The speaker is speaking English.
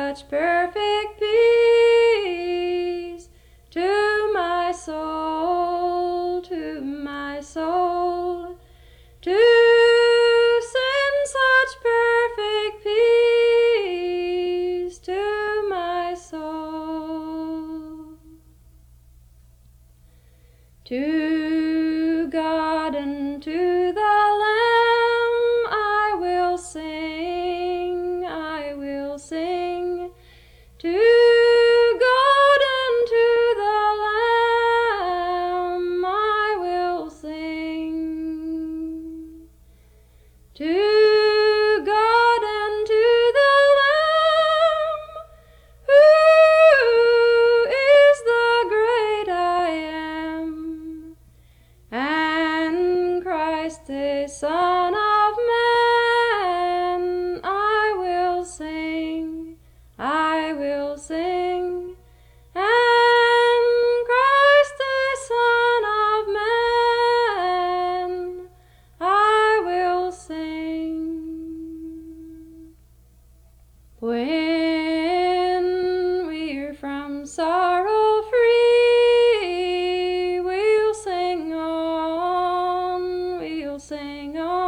such perfect peace to my soul, to my soul, to send such perfect peace to my soul. To God and to the Lamb I will sing, I will sing. To God and to the Lamb I will sing. To God and to the Lamb, who is the great I am, and Christ the Son of Man, I will sing, I will sing. And Christ the Son of Man, I will sing. When we're from sorrow free, we'll sing on, we'll sing on.